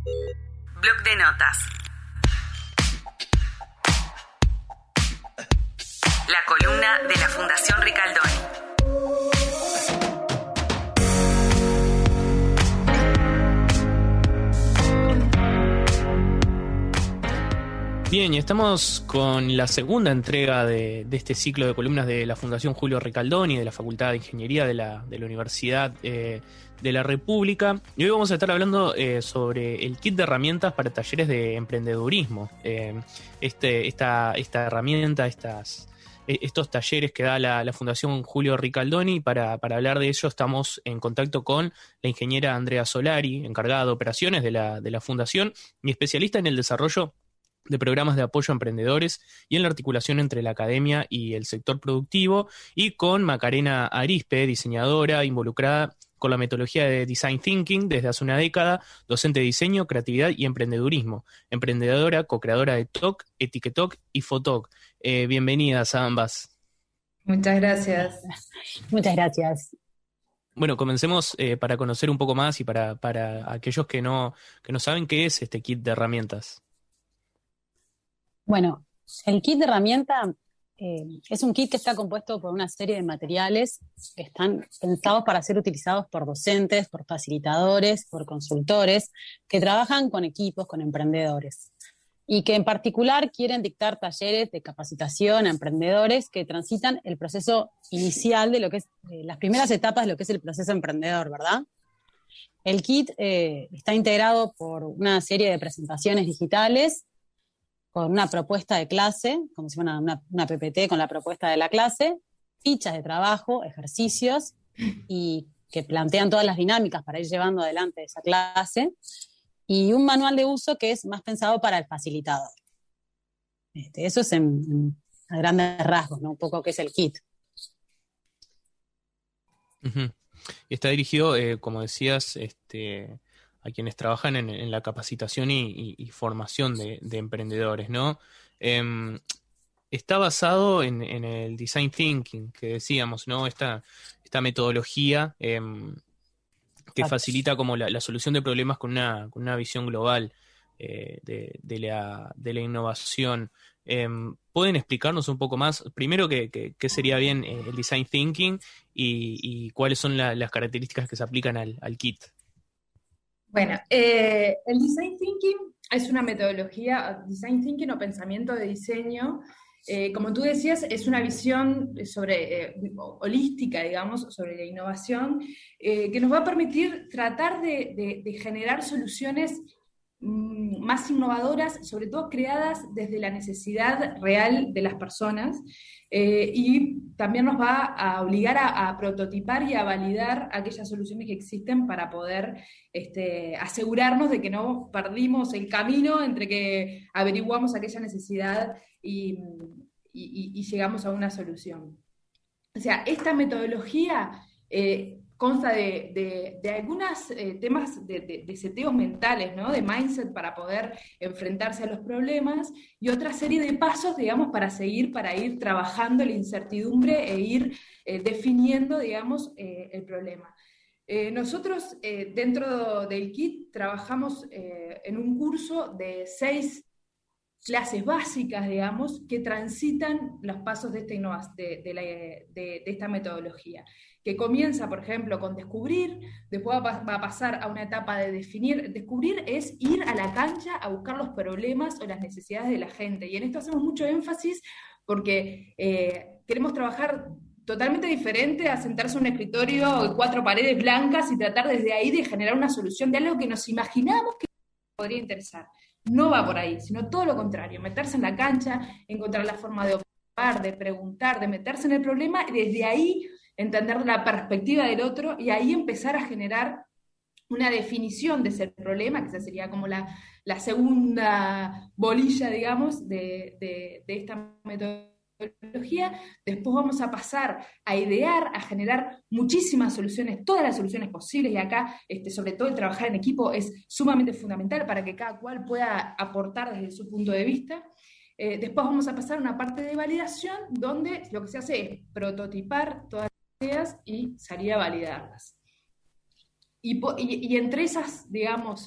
Bloc de notas. La columna de la Fundación Ricaldoni. Bien, y estamos con la segunda entrega de este ciclo de columnas de la Fundación Julio Ricaldoni, de la Facultad de Ingeniería de la Universidad de la República. Y hoy vamos a estar hablando sobre el kit de herramientas para talleres de emprendedurismo. Esta herramienta, estos talleres que da la Fundación Julio Ricaldoni. Para hablar de ello estamos en contacto con la ingeniera Andrea Solari, encargada de operaciones de la Fundación y especialista en el desarrollo de programas de apoyo a emprendedores y en la articulación entre la academia y el sector productivo, y con Macarena Arispe, diseñadora involucrada con la metodología de Design Thinking desde hace una década, docente de diseño, creatividad y emprendedurismo, emprendedora, co-creadora de TOC, Etiquetoc y Fotoc. Bienvenidas a ambas. Muchas gracias. Muchas gracias. Bueno, comencemos para conocer un poco más y para aquellos que no saben qué es este kit de herramientas. Bueno, el kit de herramienta es un kit que está compuesto por una serie de materiales que están pensados para ser utilizados por docentes, por facilitadores, por consultores, que trabajan con equipos, con emprendedores, y que en particular quieren dictar talleres de capacitación a emprendedores que transitan el proceso inicial de lo que es las primeras etapas de lo que es el proceso emprendedor, ¿verdad? El kit está integrado por una serie de presentaciones digitales, con una propuesta de clase, como si fuera una PPT con la propuesta de la clase, fichas de trabajo, ejercicios, y que plantean todas las dinámicas para ir llevando adelante esa clase, y un manual de uso que es más pensado para el facilitador. Eso es a grandes rasgos, ¿no? Un poco qué es el kit. Uh-huh. Y está dirigido, como decías, a quienes trabajan en la capacitación y formación de emprendedores, ¿no? Está basado en el Design Thinking, que decíamos, ¿no? Esta metodología que facilita como la solución de problemas con una visión global de la innovación. ¿Pueden explicarnos un poco más, primero, qué sería bien el Design Thinking y cuáles son las características que se aplican al kit? Bueno, el Design Thinking es una metodología, Design Thinking o pensamiento de diseño. Como tú decías, es una visión holística, digamos, sobre la innovación, que nos va a permitir tratar de generar soluciones más innovadoras, sobre todo creadas desde la necesidad real de las personas, y también nos va a obligar a prototipar y a validar aquellas soluciones que existen para poder asegurarnos de que no perdimos el camino entre que averiguamos aquella necesidad y llegamos a una solución. O sea, esta metodología consta de algunos temas de seteos mentales, ¿no? De mindset para poder enfrentarse a los problemas, y otra serie de pasos, digamos, para ir trabajando la incertidumbre e ir definiendo, digamos, el problema. Nosotros, dentro del KIT, trabajamos en un curso de 6 clases básicas, digamos, que transitan los pasos de esta metodología, que comienza, por ejemplo, con descubrir, después va a pasar a una etapa de definir. Descubrir es ir a la cancha a buscar los problemas o las necesidades de la gente, y en esto hacemos mucho énfasis porque queremos trabajar totalmente diferente a sentarse en un escritorio, 4 paredes blancas, y tratar desde ahí de generar una solución de algo que nos imaginamos que podría interesar. No va por ahí, sino todo lo contrario, meterse en la cancha, encontrar la forma de observar, de preguntar, de meterse en el problema, y desde ahí entender la perspectiva del otro, y ahí empezar a generar una definición de ese problema, que esa sería como la segunda bolilla, digamos, de esta metodología. Después vamos a pasar a idear, a generar muchísimas soluciones, todas las soluciones posibles, y acá sobre todo el trabajar en equipo es sumamente fundamental para que cada cual pueda aportar desde su punto de vista. Después vamos a pasar a una parte de validación, donde lo que se hace es prototipar todas las ideas y salir a validarlas. Y entre esas, digamos,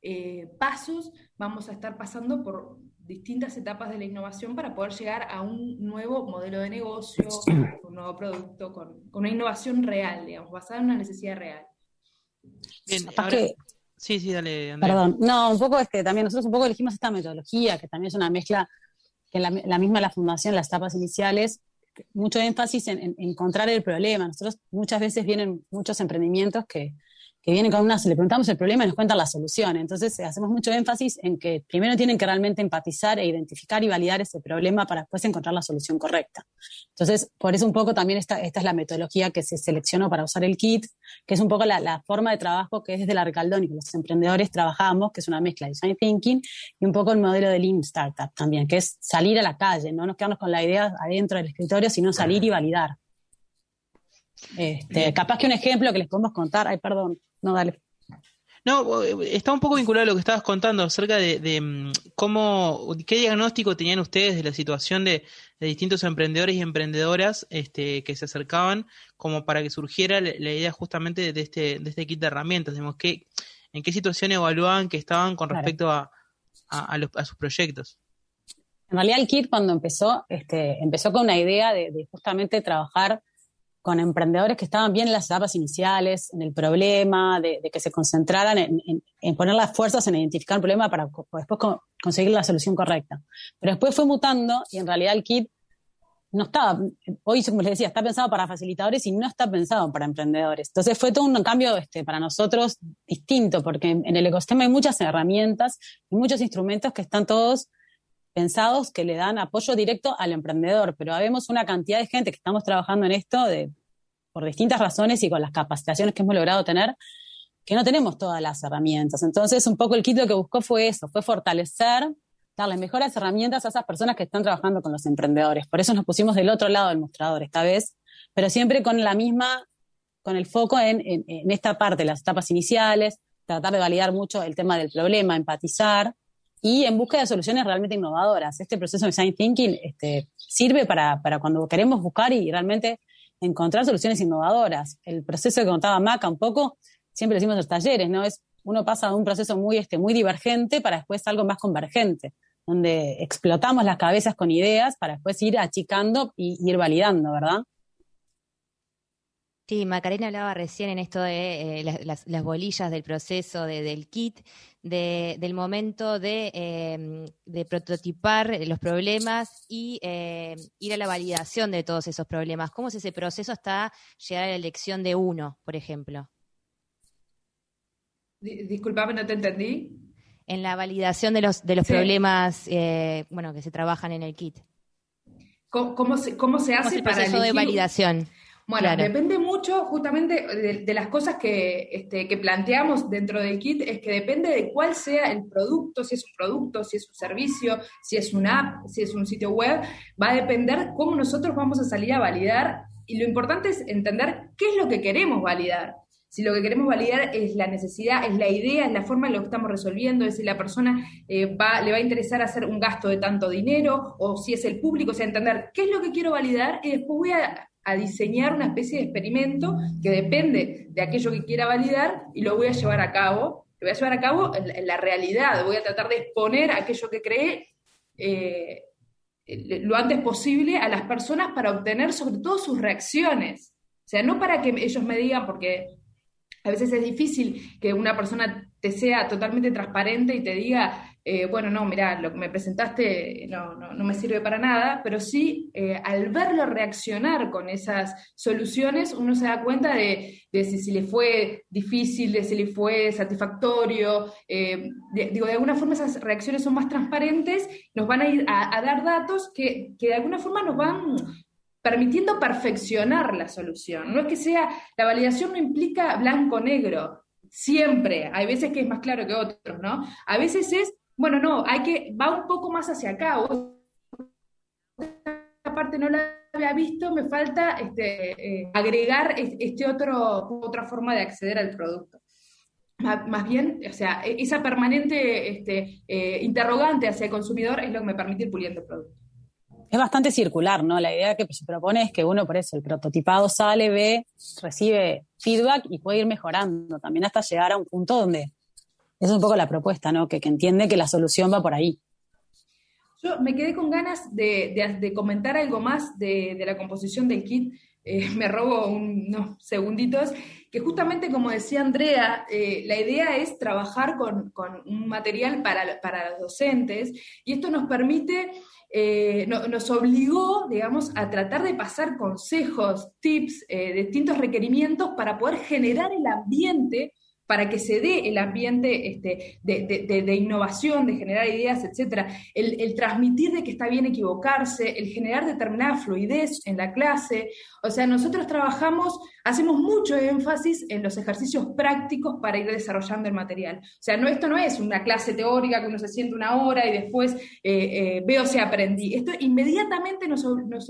pasos vamos a estar pasando por distintas etapas de la innovación para poder llegar a un nuevo modelo de negocio, un nuevo producto, con una innovación real, digamos, basada en una necesidad real. Bien, Capaz ahora, que, sí, dale, Andrea. perdón, no, un poco también nosotros un poco elegimos esta metodología, que también es una mezcla, que la misma la fundación, las etapas iniciales, mucho énfasis en encontrar el problema. Nosotros muchas veces vienen muchos emprendimientos que vienen con le preguntamos el problema y nos cuentan la solución. Entonces hacemos mucho énfasis en que primero tienen que realmente empatizar e identificar y validar ese problema para después encontrar la solución correcta. Entonces, por eso un poco también esta es la metodología que se seleccionó para usar el kit, que es un poco la forma de trabajo que es desde la Recaldón y que los emprendedores trabajamos, que es una mezcla de design thinking y un poco el modelo de Lean Startup también, que es salir a la calle, no nos quedarnos con la idea adentro del escritorio, sino salir y validar. Capaz que un ejemplo que les podemos contar, perdón, no, dale. No, está un poco vinculado a lo que estabas contando acerca de qué diagnóstico tenían ustedes de la situación de distintos emprendedores y emprendedoras que se acercaban como para que surgiera la idea justamente de este kit de herramientas. Digamos, ¿en qué situación evaluaban que estaban con respecto a sus proyectos? En realidad el kit cuando empezó con una idea de justamente trabajar con emprendedores que estaban bien en las etapas iniciales, en el problema, de que se concentraran en poner las fuerzas en identificar un problema para después conseguir la solución correcta. Pero después fue mutando y en realidad el kit no estaba, hoy como les decía, está pensado para facilitadores y no está pensado para emprendedores. Entonces fue todo un cambio para nosotros distinto, porque en el ecosistema hay muchas herramientas y muchos instrumentos que están todos pensados que le dan apoyo directo al emprendedor, pero habemos una cantidad de gente que estamos trabajando en esto por distintas razones y con las capacitaciones que hemos logrado tener, que no tenemos todas las herramientas. Entonces, un poco el kit lo que buscó fue eso, fue fortalecer, darle mejores herramientas a esas personas que están trabajando con los emprendedores. Por eso nos pusimos del otro lado del mostrador esta vez, pero siempre con el foco en esta parte, las etapas iniciales, tratar de validar mucho el tema del problema, empatizar, y en busca de soluciones realmente innovadoras. Este proceso de design thinking sirve para cuando queremos buscar y realmente encontrar soluciones innovadoras. El proceso que contaba Maca un poco, siempre decimos en los talleres, ¿no? Uno pasa de un proceso muy divergente para después algo más convergente, donde explotamos las cabezas con ideas para después ir achicando y ir validando, ¿verdad? Sí, Macarena hablaba recién en esto de las bolillas del proceso del kit, del momento de prototipar los problemas y ir a la validación de todos esos problemas. ¿Cómo es ese proceso hasta llegar a la elección de uno, por ejemplo? Disculpame, no te entendí. En la validación de los Sí. problemas que se trabajan en el kit. ¿Cómo se ¿Cómo hace es el para proceso de elegir? validación? Bueno, Claro. depende mucho justamente de las cosas que planteamos dentro del kit, es que depende de cuál sea el producto, si es un producto, si es un servicio, si es una app, si es un sitio web, va a depender cómo nosotros vamos a salir a validar, y lo importante es entender qué es lo que queremos validar. Si lo que queremos validar es la necesidad, es la idea, es la forma en lo que estamos resolviendo, es si la persona le va a interesar hacer un gasto de tanto dinero, o si es el público, o sea, entender qué es lo que quiero validar, y después voy a diseñar una especie de experimento que depende de aquello que quiera validar y lo voy a llevar a cabo. Lo voy a llevar a cabo en la realidad, voy a tratar de exponer aquello que creé lo antes posible a las personas para obtener sobre todo sus reacciones. O sea, no para que ellos me digan, porque a veces es difícil que una persona te sea totalmente transparente y te diga, bueno, no, mirá, lo que me presentaste no me sirve para nada, pero sí, al verlo reaccionar con esas soluciones, uno se da cuenta de si le fue difícil, de si le fue satisfactorio. De alguna forma esas reacciones son más transparentes, nos van a ir a dar datos que de alguna forma nos van permitiendo perfeccionar la solución. No es que sea, la validación no implica blanco-negro, siempre, hay veces que es más claro que otros, ¿no? A veces es, bueno, no, va un poco más hacia acá, esta parte no la había visto, me falta agregar otra forma de acceder al producto. Más bien, o sea, esa permanente interrogante hacia el consumidor es lo que me permite ir puliendo el producto. Es bastante circular, ¿no? La idea que se propone es que uno, por eso, el prototipado sale, ve, recibe feedback y puede ir mejorando también hasta llegar a un punto donde Esa es un poco la propuesta, ¿no? Que entiende que la solución va por ahí. Yo me quedé con ganas de comentar algo más de la composición del kit. Me robo unos segunditos, que justamente como decía Andrea, la idea es trabajar con un material para los docentes, y esto nos permite, nos obligó, digamos, a tratar de pasar consejos, tips, distintos requerimientos para poder generar el ambiente, para que se dé el ambiente de innovación, de generar ideas, etcétera, el transmitir de que está bien equivocarse, el generar determinada fluidez en la clase. O sea, nosotros hacemos mucho énfasis en los ejercicios prácticos para ir desarrollando el material. O sea, esto no es una clase teórica que uno se siente una hora y después veo si aprendí. Esto inmediatamente nos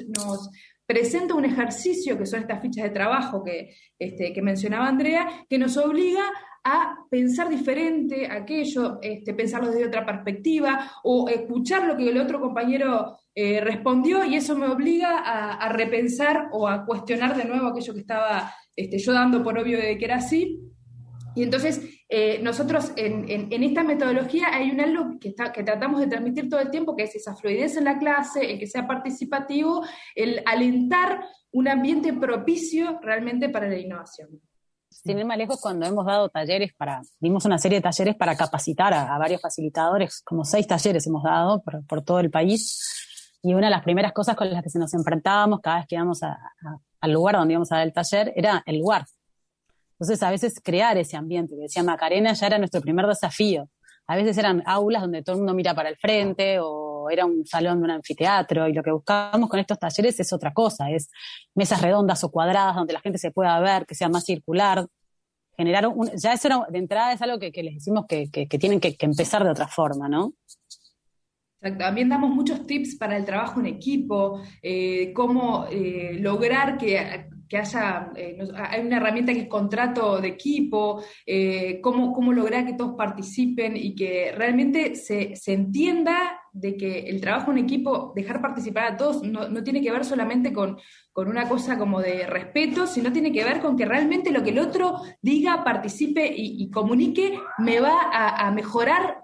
presenta un ejercicio, que son estas fichas de trabajo que mencionaba Andrea, que nos obliga a pensar diferente aquello, pensarlo desde otra perspectiva, o escuchar lo que el otro compañero respondió, y eso me obliga a repensar o a cuestionar de nuevo aquello que estaba yo dando por obvio de que era así. Y entonces nosotros en esta metodología hay algo que tratamos de transmitir todo el tiempo, que es esa fluidez en la clase, el que sea participativo, el alentar un ambiente propicio realmente para la innovación. Sin ir más lejos, cuando hemos dado dimos una serie de talleres para capacitar a varios facilitadores, como 6 talleres hemos dado por todo el país, y una de las primeras cosas con las que nos enfrentábamos cada vez que íbamos al lugar donde íbamos a dar el taller era el lugar. Entonces, a veces crear ese ambiente, que decía Macarena, ya era nuestro primer desafío. A veces eran aulas donde todo el mundo mira para el frente, o era un salón de un anfiteatro, y lo que buscábamos con estos talleres es otra cosa, es mesas redondas o cuadradas donde la gente se pueda ver, que sea más circular. Ya eso era, de entrada es algo que les decimos que tienen que empezar de otra forma, ¿no? Exacto. También damos muchos tips para el trabajo en equipo, cómo lograr que haya, hay una herramienta que es contrato de equipo, cómo lograr que todos participen y que realmente se entienda de que el trabajo en equipo, dejar participar a todos, no tiene que ver solamente con una cosa como de respeto, sino tiene que ver con que realmente lo que el otro diga, participe y comunique, me va a mejorar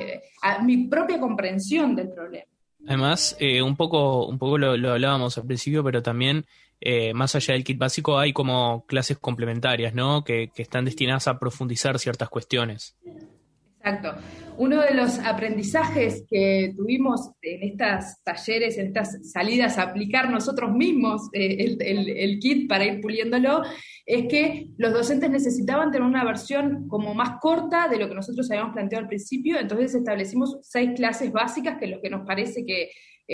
a mi propia comprensión del problema. Además, un poco lo hablábamos al principio, pero también más allá del kit básico hay como clases complementarias, ¿no? Que están destinadas a profundizar ciertas cuestiones. Exacto. Uno de los aprendizajes que tuvimos en estos talleres, en estas salidas a aplicar nosotros mismos el kit para ir puliéndolo, es que los docentes necesitaban tener una versión como más corta de lo que nosotros habíamos planteado al principio. Entonces establecimos 6 clases básicas, que es lo que nos parece que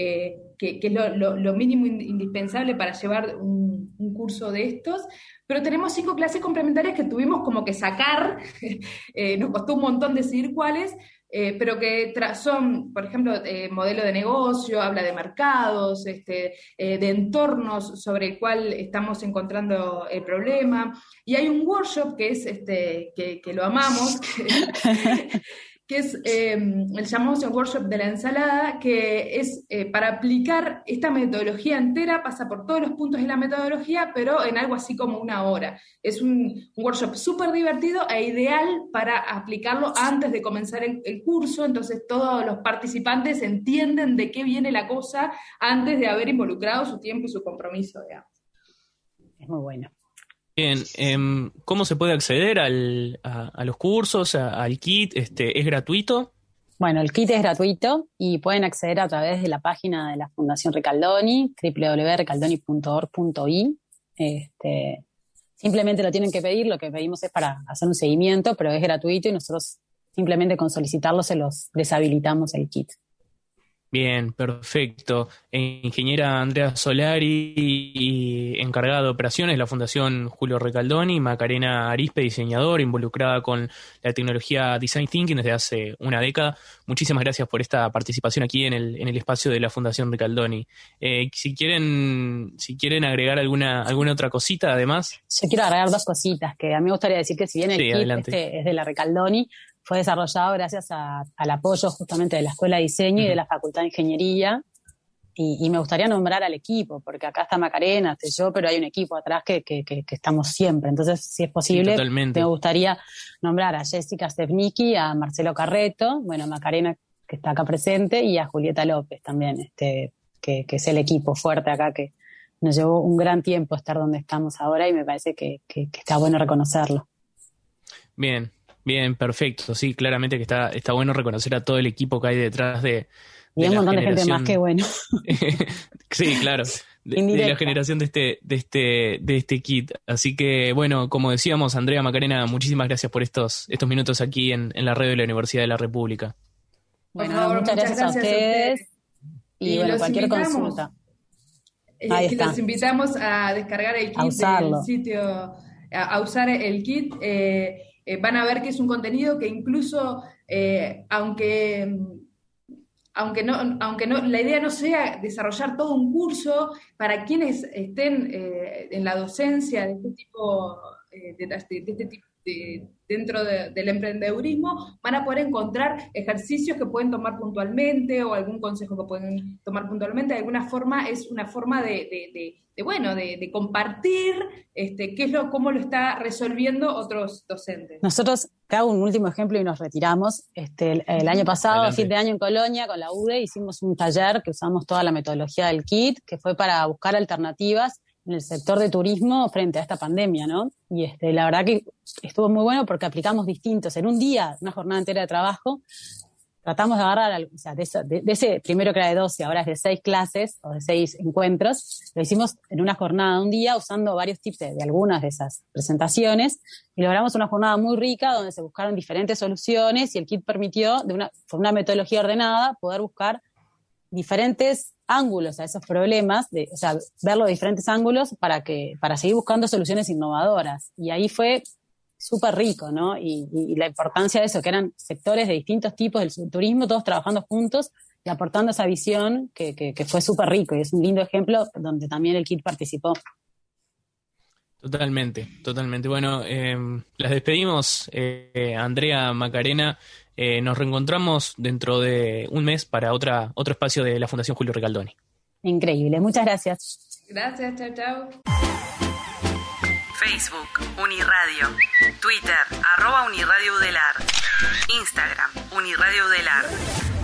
es lo mínimo indispensable para llevar un curso de estos, pero tenemos 5 clases complementarias que tuvimos como que sacar, nos costó un montón decidir cuáles, pero que son, por ejemplo, modelo de negocio, habla de mercados, de entornos sobre el cual estamos encontrando el problema, y hay un workshop que es que lo amamos, que es el llamado workshop de la ensalada, que es para aplicar esta metodología entera, pasa por todos los puntos de la metodología, pero en algo así como 1 hora. Es un workshop súper divertido e ideal para aplicarlo antes de comenzar el curso, entonces todos los participantes entienden de qué viene la cosa antes de haber involucrado su tiempo y su compromiso, digamos. Es muy bueno. Bien, ¿cómo se puede acceder a los cursos, al kit? ¿Es gratuito? Bueno, el kit es gratuito y pueden acceder a través de la página de la Fundación Ricaldoni, www.ricaldoni.org.i. Simplemente lo tienen que pedir, lo que pedimos es para hacer un seguimiento, pero es gratuito y nosotros simplemente con solicitarlo les habilitamos el kit. Bien, perfecto. Ingeniera Andrea Solari, y encargada de operaciones de la Fundación Julio Ricaldoni, Macarena Arispe, diseñadora, involucrada con la tecnología Design Thinking desde hace una década. Muchísimas gracias por esta participación aquí en el espacio de la Fundación Ricaldoni. Si quieren agregar alguna otra cosita además. Yo quiero agregar 2 cositas, que a mí me gustaría decir que si bien el kit es de la Ricaldoni, fue desarrollado gracias al apoyo justamente de la Escuela de Diseño y de la Facultad de Ingeniería, Y me gustaría nombrar al equipo, porque acá está Macarena, estoy yo, pero hay un equipo atrás que estamos siempre. Entonces, si es posible, sí, me gustaría nombrar a Jessica Stepnicki, a Marcelo Carreto, bueno, a Macarena, que está acá presente, y a Julieta López también, que es el equipo fuerte acá, que nos llevó un gran tiempo estar donde estamos ahora y me parece que está bueno reconocerlo. Bien, perfecto. Sí, claramente que está bueno reconocer a todo el equipo que hay detrás de y hay un montón de gente más que bueno. Sí, claro. De la generación de este kit. Así que, bueno, como decíamos, Andrea, Macarena, muchísimas gracias por estos minutos aquí en la radio de la Universidad de la República. Bueno, por favor, muchas gracias a ustedes. Y bueno, cualquier consulta. Los invitamos a descargar el kit del sitio, a usar el kit. Van a ver que es un contenido que incluso, aunque no, la idea no sea desarrollar todo un curso para quienes estén en la docencia de este tipo, dentro del emprendedurismo, van a poder encontrar ejercicios que pueden tomar puntualmente o algún consejo que pueden tomar puntualmente. De alguna forma es una forma de compartir cómo lo está resolviendo otros docentes. Nosotros, te hago un último ejemplo y nos retiramos. El año pasado, a fin de año en Colonia, con la UDE, hicimos un taller que usamos toda la metodología del KIT, que fue para buscar alternativas en el sector de turismo frente a esta pandemia, ¿no? Y la verdad que estuvo muy bueno porque aplicamos distintos. En un día, una jornada entera de trabajo, tratamos de agarrar, de ese primero que era de 12, ahora es de 6 clases o de 6 encuentros, lo hicimos en una jornada de un día usando varios tips de algunas de esas presentaciones y logramos una jornada muy rica donde se buscaron diferentes soluciones y el kit permitió, por una metodología ordenada, poder buscar diferentes ángulos a esos problemas, verlo de diferentes ángulos para seguir buscando soluciones innovadoras. Y ahí fue súper rico, ¿no? Y la importancia de eso, que eran sectores de distintos tipos del turismo, todos trabajando juntos y aportando esa visión que fue súper rico. Y es un lindo ejemplo donde también el KIT participó. Totalmente. Bueno, las despedimos, Andrea, Macarena. Nos reencontramos dentro de un mes para otro espacio de la Fundación Julio Ricaldoni. Increíble, muchas gracias. Gracias, chao. Facebook, Uniradio. Twitter, @Uniradio Udelar. Instagram, Uniradio Udelar.